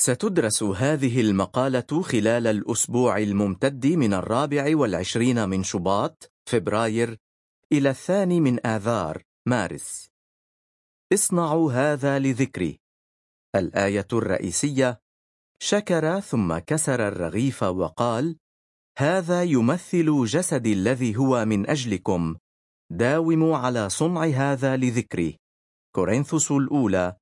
ستدرس هذه المقالة خلال الأسبوع الممتد من 24 من شباط فبراير إلى 2 آذار مارس. اصنعوا هذا لذكري. الآية الرئيسية: شكر ثم كسر الرغيف وقال: هذا يمثل جسدي الذي هو من أجلكم، داوموا على صنع هذا لذكري. كورنثوس الأولى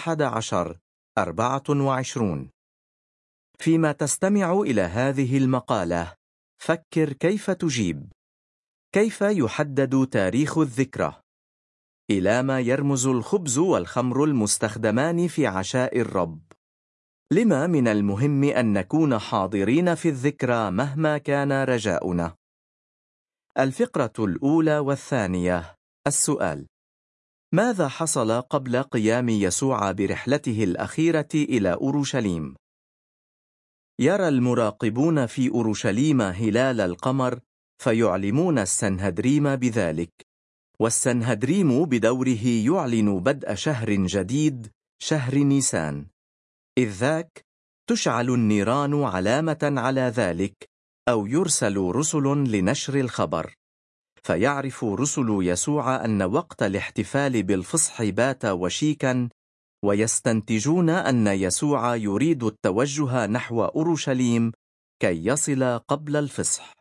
11:24. فيما تستمع إلى هذه المقالة، فكر كيف تجيب. كيف يحدد تاريخ الذكرى؟ إلى ما يرمز الخبز والخمر المستخدمان في عشاء الرب؟ لما من المهم أن نكون حاضرين في الذكرى مهما كان رجاؤنا؟ الفقرة الأولى والثانية. السؤال: ماذا حصل قبل قيام يسوع برحلته الأخيرة إلى أورشليم؟ يرى المراقبون في أورشليم هلال القمر فيعلمون السنهدريم بذلك، والسنهدريم بدوره يعلن بدء شهر جديد، شهر نيسان. إذ ذاك تشعل النيران علامة على ذلك، أو يرسل رسل لنشر الخبر، فيعرف رسل يسوع أن وقت الاحتفال بالفصح بات وشيكا، ويستنتجون أن يسوع يريد التوجه نحو أورشليم كي يصل قبل الفصح.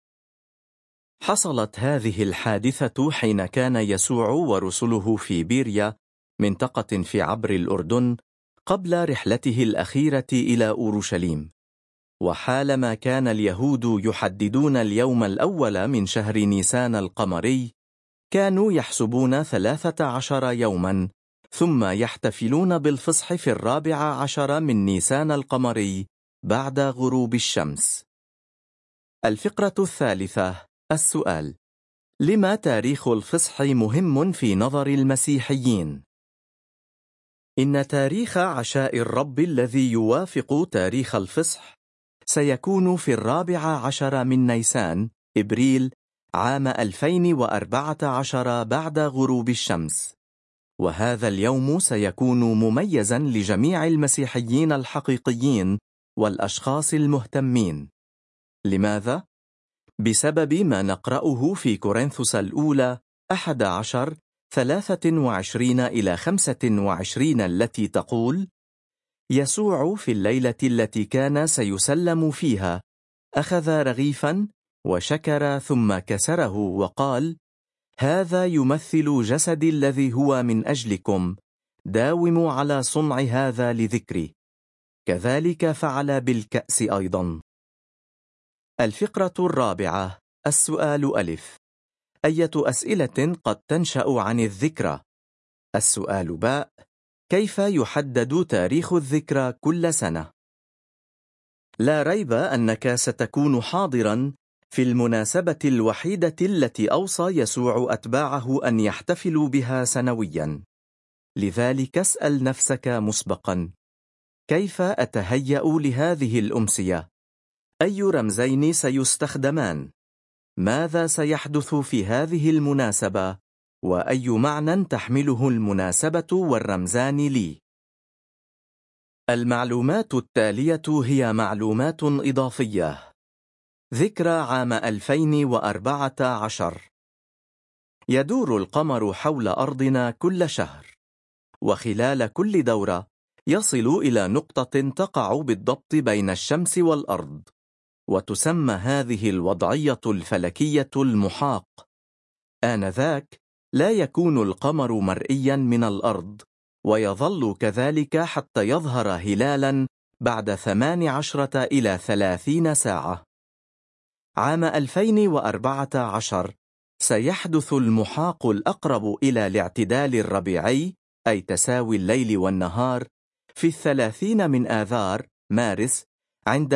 حصلت هذه الحادثة حين كان يسوع ورسله في بيريا، منطقة في عبر الأردن، قبل رحلته الأخيرة إلى أورشليم. وحالما كان اليهود يحددون اليوم الأول من شهر نيسان القمري، كانوا يحسبون 13 يوما، ثم يحتفلون بالفصح في 14 من نيسان القمري بعد غروب الشمس. الفقرة الثالثة. السؤال: لما تاريخ الفصح مهم في نظر المسيحيين؟ إن تاريخ عشاء الرب الذي يوافق تاريخ الفصح سيكون في 14 من نيسان إبريل عام 2014 بعد غروب الشمس. وهذا اليوم سيكون مميزا لجميع المسيحيين الحقيقيين والأشخاص المهتمين. لماذا؟ بسبب ما نقرأه في كورنثوس الأولى 11:23-25 التي تقول: يسوع في الليلة التي كان سيسلم فيها أخذ رغيفا وشكر ثم كسره وقال: هذا يمثل جسدي الذي هو من أجلكم، داوموا على صنع هذا لذكري. كذلك فعل بالكأس أيضا. الفقرة الرابعة. السؤال ألف: أية أسئلة قد تنشأ عن الذكرى؟ السؤال باء: كيف يحدد تاريخ الذكرى كل سنة؟ لا ريب أنك ستكون حاضرا في المناسبة الوحيدة التي أوصى يسوع أتباعه أن يحتفلوا بها سنويا. لذلك اسأل نفسك مسبقا: كيف أتهيأ لهذه الأمسية؟ أي رمزين سيستخدمان؟ ماذا سيحدث في هذه المناسبة؟ وأي معنى تحمله المناسبة والرمزان لي؟ المعلومات التالية هي معلومات إضافية. ذكرى عام 2014. يدور القمر حول أرضنا كل شهر، وخلال كل دورة يصل إلى نقطة تقع بالضبط بين الشمس والأرض، وتسمى هذه الوضعية الفلكية المحاق. آنذاك لا يكون القمر مرئيا من الأرض، ويظل كذلك حتى يظهر هلالا بعد 18 إلى 30 ساعة. عام 2014 سيحدث المحاق الأقرب إلى الاعتدال الربيعي، أي تساوي الليل والنهار، في 30 من آذار مارس عند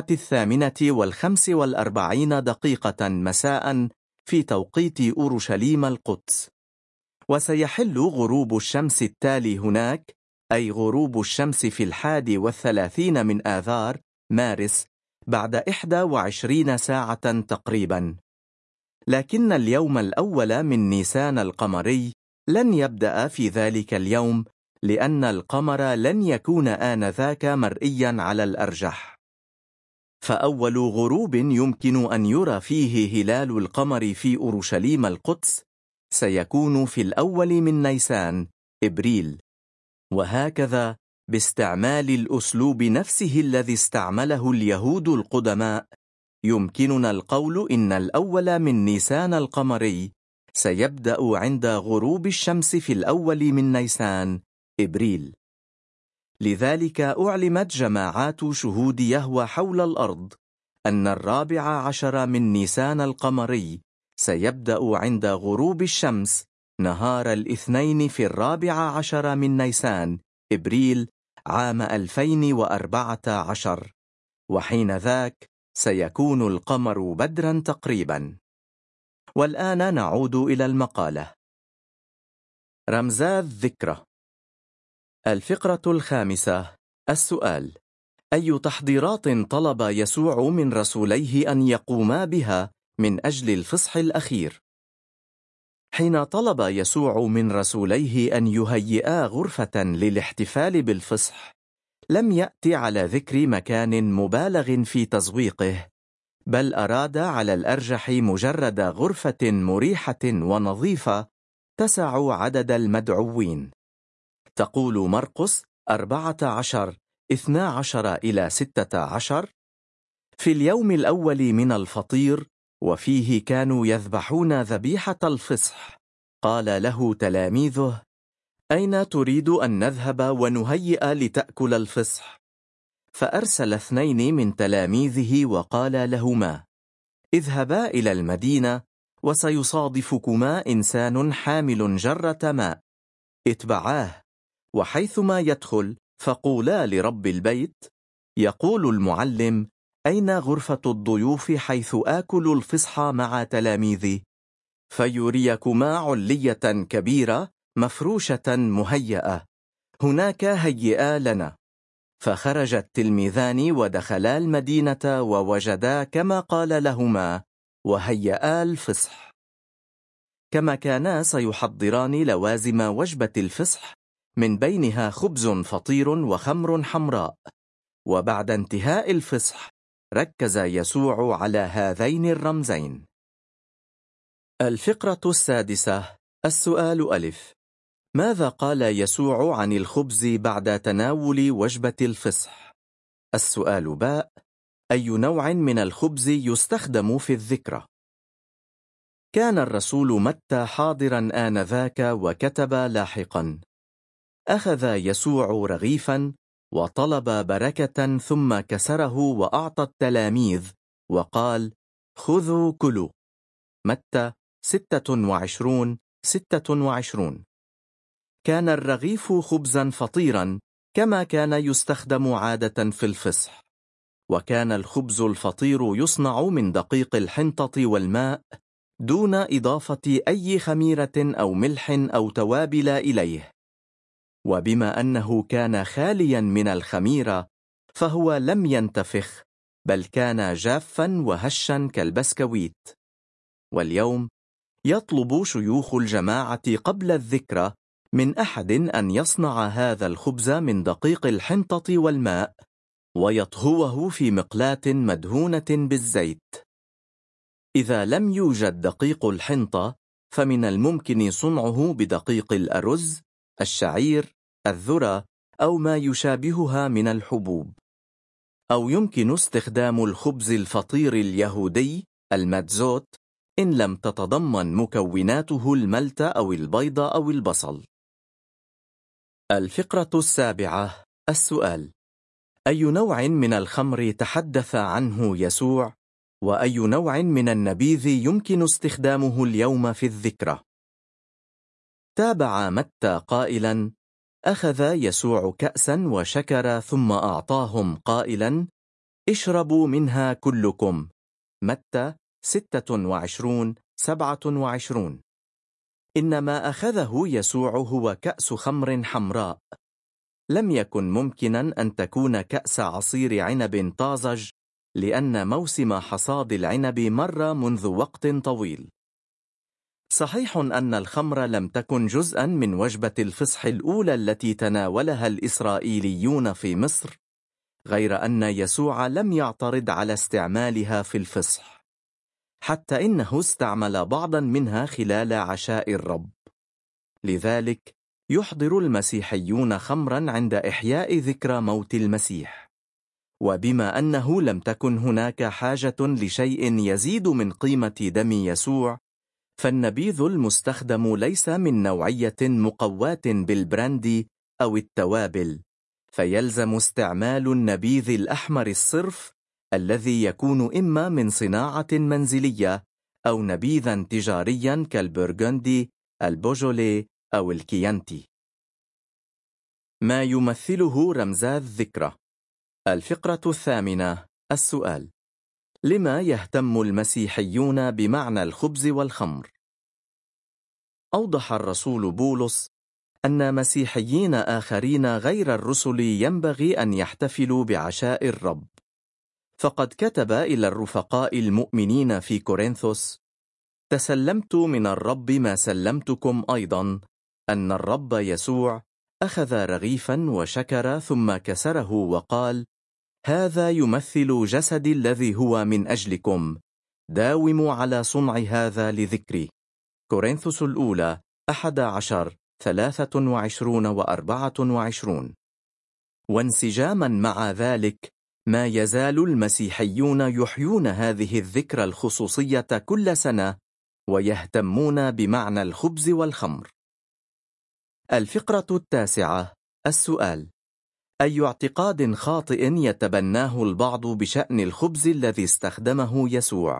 8:45 مساء في توقيت أورشليم القدس. وسيحل غروب الشمس التالي هناك، أي غروب الشمس في 31 من آذار مارس بعد 21 ساعة تقريبا. لكن اليوم الأول من نيسان القمري لن يبدأ في ذلك اليوم لأن القمر لن يكون آنذاك مرئيا على الأرجح. فأول غروب يمكن أن يرى فيه هلال القمر في أورشليم القدس سيكون في الأول من نيسان إبريل. وهكذا باستعمال الأسلوب نفسه الذي استعمله اليهود القدماء يمكننا القول إن الأول من نيسان القمري سيبدأ عند غروب الشمس في الأول من نيسان إبريل. لذلك أعلمت جماعات شهود يهوه حول الأرض أن 14 من نيسان القمري سيبدأ عند غروب الشمس نهار الاثنين في 14 من نيسان إبريل عام 2014، وحين ذاك سيكون القمر بدرا تقريبا. والآن نعود إلى المقالة. رمزات ذكرى. الفقرة الخامسة. السؤال: أي تحضيرات طلب يسوع من رسوليه أن يقوما بها من أجل الفصح الأخير؟ حين طلب يسوع من رسوليه أن يهيئا غرفة للاحتفال بالفصح، لم يأتي على ذكر مكان مبالغ في تزويقه، بل أراد على الأرجح مجرد غرفة مريحة ونظيفة تسع عدد المدعوين. تقول مرقس 14:12-16: في اليوم الأول من الفطير وفيه كانوا يذبحون ذبيحة الفصح، قال له تلاميذه: أين تريد أن نذهب ونهيئ لتأكل الفصح؟ فأرسل 2 من تلاميذه وقال لهما: اذهبا إلى المدينة وسيصادفكما إنسان حامل جرة ماء، اتبعاه، وحيثما يدخل فقولا لرب البيت: يقول المعلم: أين غرفة الضيوف حيث آكل الفصح مع تلاميذي؟ فيريكما علية كبيرة مفروشة مهيئة، هناك هيئا لنا. فخرج التلميذان ودخلا المدينة ووجدا كما قال لهما، وهيئا الفصح. كما كانا سيحضران لوازم وجبة الفصح، من بينها خبز فطير وخمر حمراء. وبعد انتهاء الفصح ركز يسوع على هذين الرمزين. الفقرة السادسة. السؤال ألف: ماذا قال يسوع عن الخبز بعد تناول وجبة الفصح؟ السؤال باء: أي نوع من الخبز يستخدم في الذكرى؟ كان الرسول متى حاضرا آنذاك وكتب لاحقا: أخذ يسوع رغيفا وطلب بركة ثم كسره وأعطى التلاميذ وقال: خذوا كلوا. متى 26:26. كان الرغيف خبزا فطيرا كما كان يستخدم عادة في الفصح، وكان الخبز الفطير يصنع من دقيق الحنطة والماء دون إضافة أي خميرة أو ملح أو توابل إليه. وبما أنه كان خاليا من الخميرة فهو لم ينتفخ، بل كان جافا وهشا كالبسكويت. واليوم يطلب شيوخ الجماعة قبل الذكرى من أحد أن يصنع هذا الخبز من دقيق الحنطة والماء ويطهوه في مقلاة مدهونة بالزيت. إذا لم يوجد دقيق الحنطة فمن الممكن صنعه بدقيق الأرز، الشعير، الذرة أو ما يشابهها من الحبوب. أو يمكن استخدام الخبز الفطير اليهودي الماتزوت إن لم تتضمن مكوناته الملت أو البيض أو البصل. الفقرة السابعة. السؤال: أي نوع من الخمر تحدث عنه يسوع؟ وأي نوع من النبيذ يمكن استخدامه اليوم في الذكرى؟ تابع متى قائلا: أخذ يسوع كأسا وشكر ثم أعطاهم قائلا: اشربوا منها كلكم. متى 26:27. إنما أخذه يسوع هو كأس خمر حمراء. لم يكن ممكنا أن تكون كأس عصير عنب طازج، لأن موسم حصاد العنب مر منذ وقت طويل. صحيح أن الخمر لم تكن جزءا من وجبة الفصح الأولى التي تناولها الإسرائيليون في مصر، غير أن يسوع لم يعترض على استعمالها في الفصح، حتى إنه استعمل بعضا منها خلال عشاء الرب. لذلك يحضر المسيحيون خمرا عند إحياء ذكرى موت المسيح، وبما أنه لم تكن هناك حاجة لشيء يزيد من قيمة دم يسوع، فالنبيذ المستخدم ليس من نوعية مقواة بالبراندي أو التوابل، فيلزم استعمال النبيذ الأحمر الصرف الذي يكون إما من صناعة منزلية أو نبيذا تجاريا كالبرغندي، البوجولي أو الكيانتي. ما يمثله رمزات الذكرى. الفقرة 8. السؤال: لما يهتم المسيحيون بمعنى الخبز والخمر؟ أوضح الرسول بولس أن مسيحيين آخرين غير الرسل ينبغي أن يحتفلوا بعشاء الرب، فقد كتب إلى الرفقاء المؤمنين في كورنثوس: تسلمت من الرب ما سلمتكم أيضا، أن الرب يسوع أخذ رغيفا وشكر ثم كسره وقال: هذا يمثل جسدي الذي هو من أجلكم، داوموا على صنع هذا لذكري. كورنثوس الأولى 11 23 و 24. وانسجاما مع ذلك، ما يزال المسيحيون يحيون هذه الذكرى الخصوصية كل سنة ويهتمون بمعنى الخبز والخمر. الفقرة 9. السؤال: أي اعتقاد خاطئ يتبناه البعض بشأن الخبز الذي استخدمه يسوع؟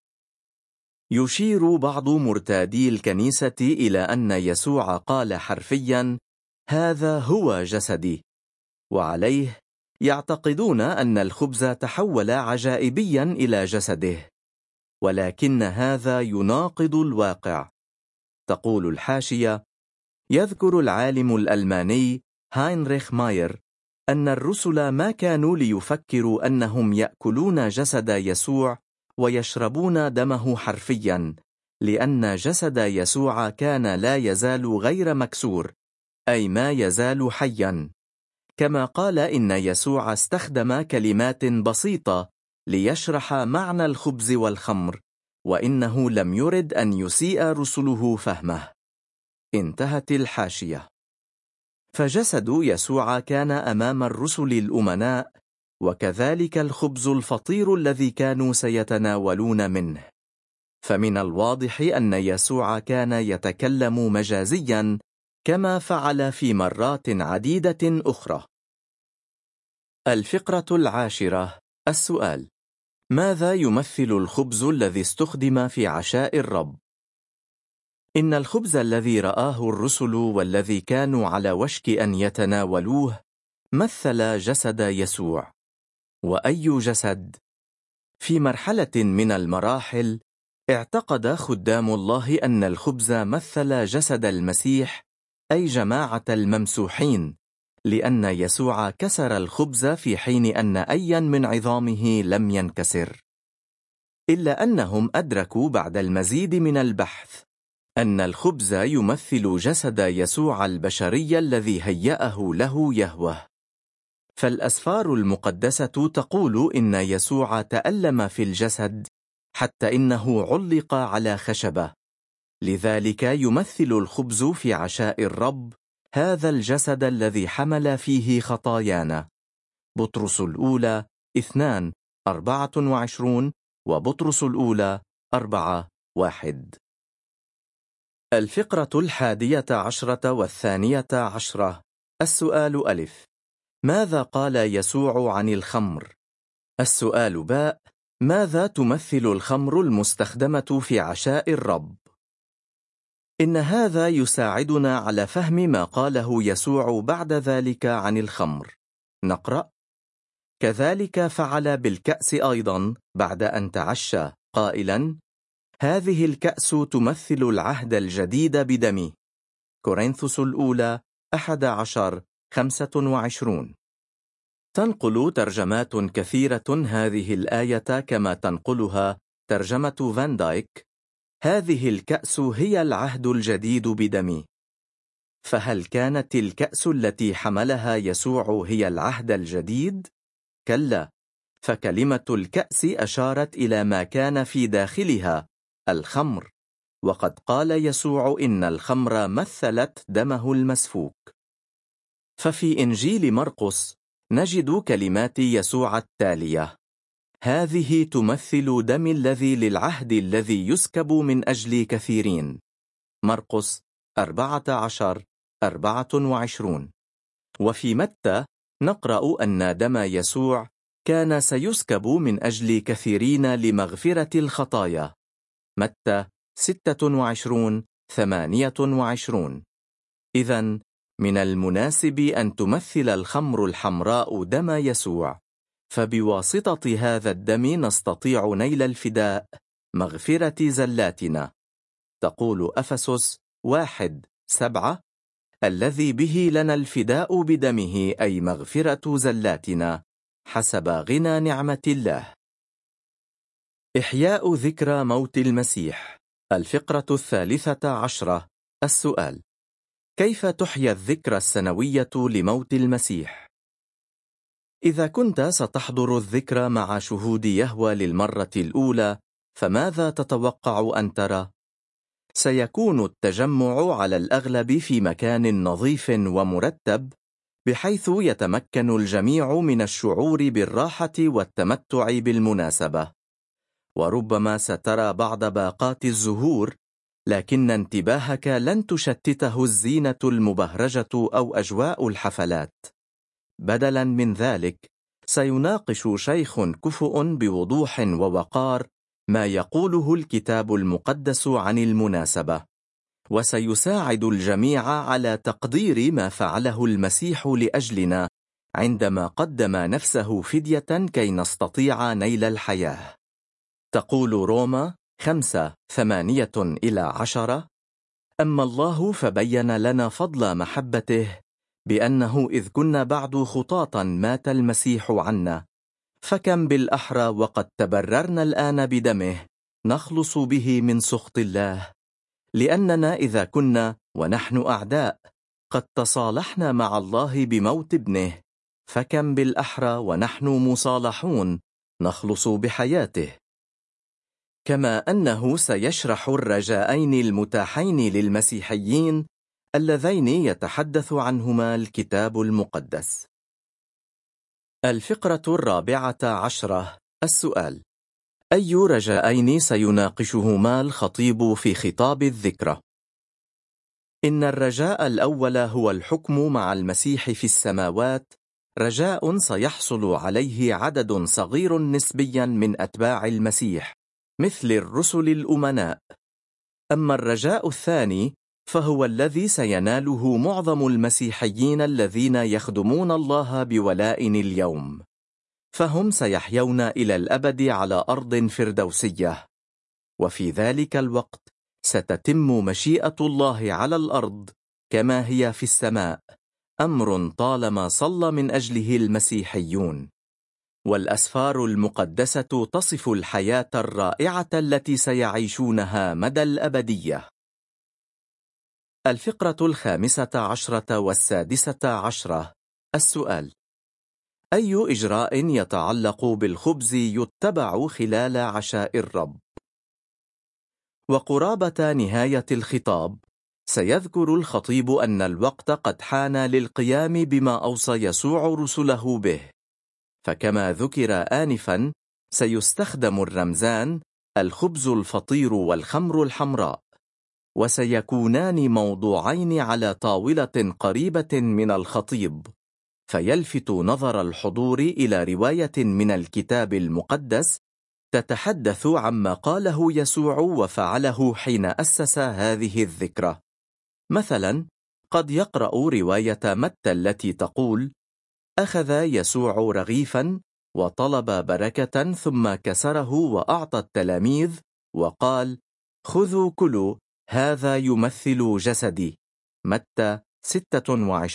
يشير بعض مرتادي الكنيسة إلى أن يسوع قال حرفيا: هذا هو جسدي، وعليه يعتقدون أن الخبز تحول عجائبيا إلى جسده، ولكن هذا يناقض الواقع. تقول الحاشية: يذكر العالم الألماني هاينريخ ماير أن الرسل ما كانوا ليفكروا أنهم يأكلون جسد يسوع ويشربون دمه حرفيا، لأن جسد يسوع كان لا يزال غير مكسور، أي ما يزال حيا. كما قال إن يسوع استخدم كلمات بسيطة ليشرح معنى الخبز والخمر، وإنه لم يرد أن يسيء رسله فهمه. انتهت الحاشية. فجسد يسوع كان أمام الرسل الأمناء، وكذلك الخبز الفطير الذي كانوا سيتناولون منه. فمن الواضح أن يسوع كان يتكلم مجازيا، كما فعل في مرات عديدة أخرى. الفقرة 10. السؤال: ماذا يمثل الخبز الذي استخدم في عشاء الرب؟ إن الخبز الذي رآه الرسل والذي كانوا على وشك أن يتناولوه مثل جسد يسوع. وأي جسد؟ في مرحلة من المراحل اعتقد خدام الله أن الخبز مثل جسد المسيح، أي جماعة الممسوحين، لأن يسوع كسر الخبز في حين أن أيا من عظامه لم ينكسر. إلا أنهم أدركوا بعد المزيد من البحث أن الخبز يمثل جسد يسوع البشري الذي هيأه له يهوه. فالأسفار المقدسة تقول إن يسوع تألم في الجسد حتى إنه علق على خشبة، لذلك يمثل الخبز في عشاء الرب هذا الجسد الذي حمل فيه خطايانا. بطرس الأولى 2:24 وبطرس الأولى 4:1. الفقرة 11 و12. السؤال ألف: ماذا قال يسوع عن الخمر؟ السؤال باء: ماذا تمثل الخمر المستخدمة في عشاء الرب؟ إن هذا يساعدنا على فهم ما قاله يسوع بعد ذلك عن الخمر. نقرأ: كذلك فعل بالكأس أيضا بعد أن تعشى قائلا: هذه الكأس تمثل العهد الجديد بدمي. كورنثوس الأولى 11:25. تنقل ترجمات كثيرة هذه الآية كما تنقلها ترجمة فان دايك: هذه الكأس هي العهد الجديد بدمي. فهل كانت الكأس التي حملها يسوع هي العهد الجديد؟ كلا، فكلمة الكأس أشارت إلى ما كان في داخلها، الخمر، وقد قال يسوع إن الخمر مثلت دمه المسفوك. ففي إنجيل مرقس نجد كلمات يسوع التالية: هذه تمثل دم الذي للعهد الذي يسكب من أجل كثيرين. مرقس 14:24. وفي متى نقرأ أن دم يسوع كان سيسكب من أجل كثيرين لمغفرة الخطايا. متى 26:28. إذن من المناسب أن تمثل الخمر الحمراء دم يسوع، فبواسطة هذا الدم نستطيع نيل الفداء، مغفرة زلاتنا. تقول أفسس 1:7: الذي به لنا الفداء بدمه، أي مغفرة زلاتنا حسب غنى نعمة الله. إحياء ذكرى موت المسيح. الفقرة 13. السؤال: كيف تحيا الذكرى السنوية لموت المسيح؟ إذا كنت ستحضر الذكرى مع شهود يهوه للمرة الأولى، فماذا تتوقع أن ترى؟ سيكون التجمع على الأغلب في مكان نظيف ومرتب، بحيث يتمكن الجميع من الشعور بالراحة والتمتع بالمناسبة. وربما سترى بعض باقات الزهور، لكن انتباهك لن تشتته الزينة المبهرجة أو أجواء الحفلات. بدلاً من ذلك، سيناقش شيخ كفؤ بوضوح ووقار ما يقوله الكتاب المقدس عن المناسبة، وسيساعد الجميع على تقدير ما فعله المسيح لأجلنا عندما قدم نفسه فدية كي نستطيع نيل الحياة. تقول روما 5:8-10: أما الله فبين لنا فضل محبته بأنه إذ كنا بعد خطاطا مات المسيح عنا، فكم بالأحرى وقد تبررنا الآن بدمه نخلص به من سخط الله، لأننا إذا كنا ونحن أعداء قد تصالحنا مع الله بموت ابنه، فكم بالأحرى ونحن مصالحون نخلص بحياته. كما أنه سيشرح الرجاءين المتاحين للمسيحيين اللذين يتحدث عنهما الكتاب المقدس. الفقرة 14. السؤال: أي رجاءين سيناقشهما الخطيب في خطاب الذكرى؟ إن الرجاء الأول هو الحكم مع المسيح في السماوات، رجاء سيحصل عليه عدد صغير نسبيا من أتباع المسيح مثل الرسل الأمناء. أما الرجاء الثاني فهو الذي سيناله معظم المسيحيين الذين يخدمون الله بولاء اليوم، فهم سيحيون إلى الأبد على أرض فردوسية، وفي ذلك الوقت ستتم مشيئة الله على الأرض كما هي في السماء، أمر طالما صلى من أجله المسيحيون. والأسفار المقدسة تصف الحياة الرائعة التي سيعيشونها مدى الأبدية. الفقرة 15 و16. السؤال: أي إجراء يتعلق بالخبز يتبع خلال عشاء الرب؟ وقرابة نهاية الخطاب سيذكر الخطيب أن الوقت قد حان للقيام بما أوصى يسوع رسله به، فكما ذكر آنفا سيستخدم الرمزان الخبز الفطير والخمر الحمراء، وسيكونان موضوعين على طاولة قريبة من الخطيب، فيلفت نظر الحضور إلى رواية من الكتاب المقدس تتحدث عما قاله يسوع وفعله حين أسس هذه الذكرى. مثلا قد يقرأ رواية متى التي تقول: أخذ يسوع رغيفا وطلب بركة ثم كسره وأعطى التلاميذ وقال: خذوا كلوا، هذا يمثل جسدي. متى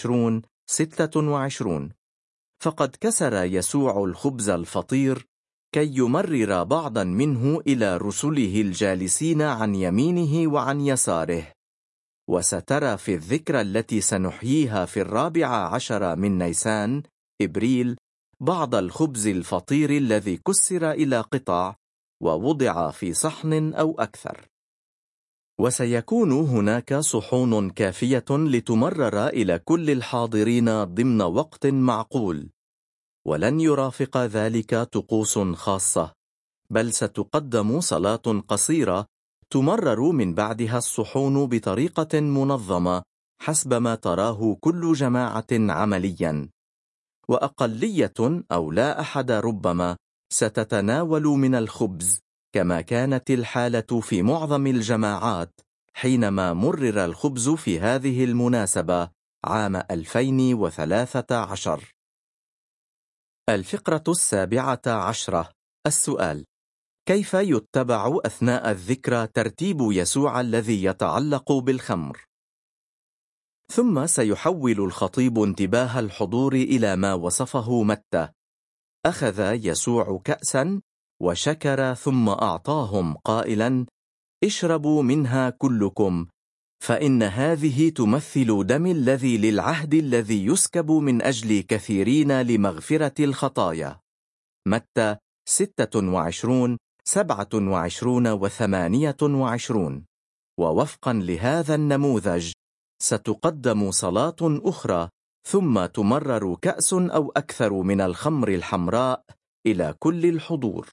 26:26. فقد كسر يسوع الخبز الفطير كي يمرر بعضا منه إلى رسله الجالسين عن يمينه وعن يساره. وسترى في الذكرى التي سنحييها في 14 من نيسان إبريل بعض الخبز الفطير الذي كسر إلى قطع ووضع في صحن أو أكثر. وسيكون هناك صحون كافية لتمرر إلى كل الحاضرين ضمن وقت معقول، ولن يرافق ذلك طقوس خاصة، بل ستقدم صلاة قصيرة تمرر من بعدها الصحون بطريقة منظمة حسب ما تراه كل جماعة عمليا. وأقلية أو لا أحد ربما ستتناول من الخبز كما كانت الحالة في معظم الجماعات حينما مرر الخبز في هذه المناسبة عام 2013. الفقرة 17. السؤال: كيف يتبع أثناء الذكرى ترتيب يسوع الذي يتعلق بالخمر؟ ثم سيحول الخطيب انتباه الحضور إلى ما وصفه متى: أخذ يسوع كأسا وشكر ثم أعطاهم قائلا: اشربوا منها كلكم، فإن هذه تمثل دمي الذي للعهد الذي يسكب من أجل كثيرين لمغفرة الخطايا. متى 26 27 و28. ووفقا لهذا النموذج ستقدم صلاة أخرى ثم تمرر كأس أو أكثر من الخمر الحمراء إلى كل الحضور.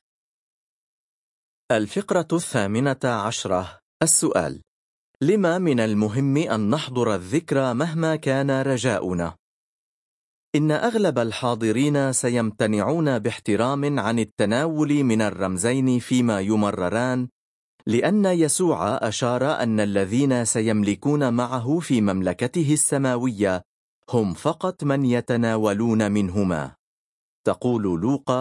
الفقرة 18. السؤال: لما من المهم أن نحضر الذكرى مهما كان رجاؤنا؟ إن أغلب الحاضرين سيمتنعون باحترام عن التناول من الرمزين فيما يمرران، لأن يسوع أشار أن الذين سيملكون معه في مملكته السماوية هم فقط من يتناولون منهما. تقول لوقا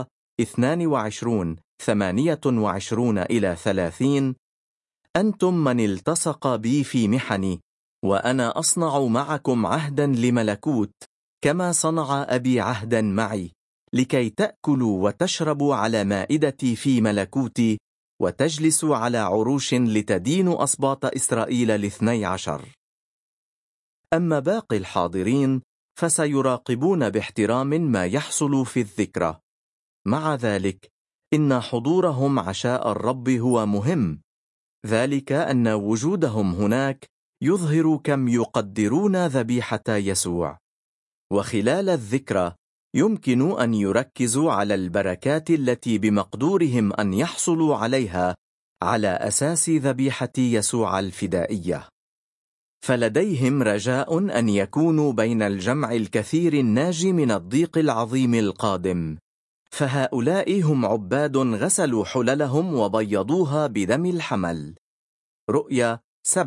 22:28-30: أنتم من التصق بي في محني، وأنا أصنع معكم عهدا لملكوت كما صنع أبي عهدا معي، لكي تأكلوا وتشربوا على مائدتي في ملكوتي، وتجلسوا على عروش لتدينوا أسباط إسرائيل 12. أما باقي الحاضرين فسيراقبون باحترام ما يحصل في الذكرى. مع ذلك إن حضورهم عشاء الرب هو مهم، ذلك أن وجودهم هناك يظهر كم يقدرون ذبيحة يسوع. وخلال الذكرى يمكن أن يركزوا على البركات التي بمقدورهم أن يحصلوا عليها على أساس ذبيحة يسوع الفدائية. فلديهم رجاء أن يكونوا بين الجمع الكثير الناجي من الضيق العظيم القادم، فهؤلاء هم عباد غسلوا حللهم وبيضوها بدم الحمل. رؤيا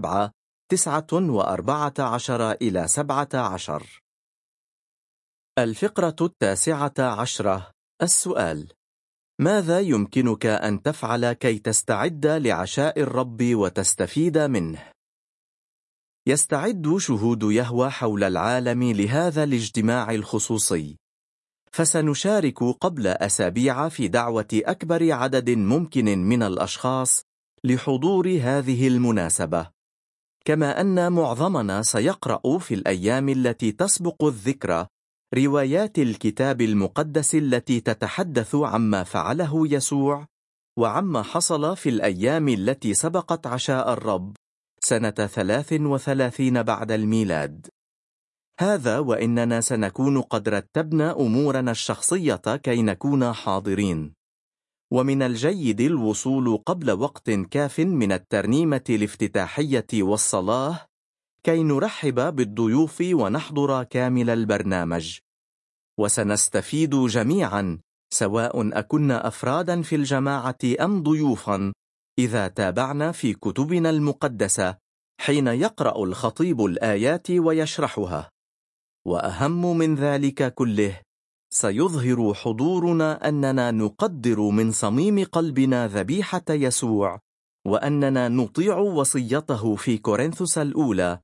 7:14-17. الفقرة 19. السؤال: ماذا يمكنك أن تفعل كي تستعد لعشاء الرب وتستفيد منه؟ يستعد شهود يهوه حول العالم لهذا الاجتماع الخصوصي، فسنشارك قبل أسابيع في دعوة أكبر عدد ممكن من الأشخاص لحضور هذه المناسبة، كما أن معظمنا سيقرأ في الأيام التي تسبق الذكرى روايات الكتاب المقدس التي تتحدث عما فعله يسوع وعما حصل في الأيام التي سبقت عشاء الرب سنة 33 بعد الميلاد. هذا وإننا سنكون قد رتبنا أمورنا الشخصية كي نكون حاضرين، ومن الجيد الوصول قبل وقت كاف من الترنيمة الافتتاحية والصلاة كي نرحب بالضيوف ونحضر كامل البرنامج. وسنستفيد جميعا سواء أكنا أفرادا في الجماعة أم ضيوفا إذا تابعنا في كتبنا المقدسة حين يقرأ الخطيب الآيات ويشرحها. وأهم من ذلك كله، سيظهر حضورنا أننا نقدر من صميم قلبنا ذبيحة يسوع، وأننا نطيع وصيته في كورنثوس الأولى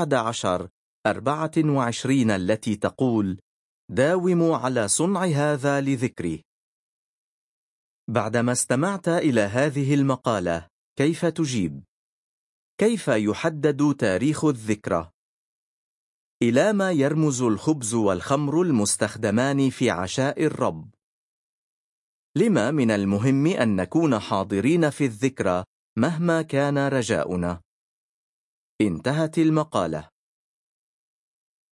11:24 التي تقول: داوموا على صنع هذا لذكري. بعدما استمعت إلى هذه المقالة، كيف تجيب؟ كيف يحدد تاريخ الذكرى؟ إلى ما يرمز الخبز والخمر المستخدمان في عشاء الرب؟ لما من المهم أن نكون حاضرين في الذكرى مهما كان رجاؤنا؟ انتهت المقالة.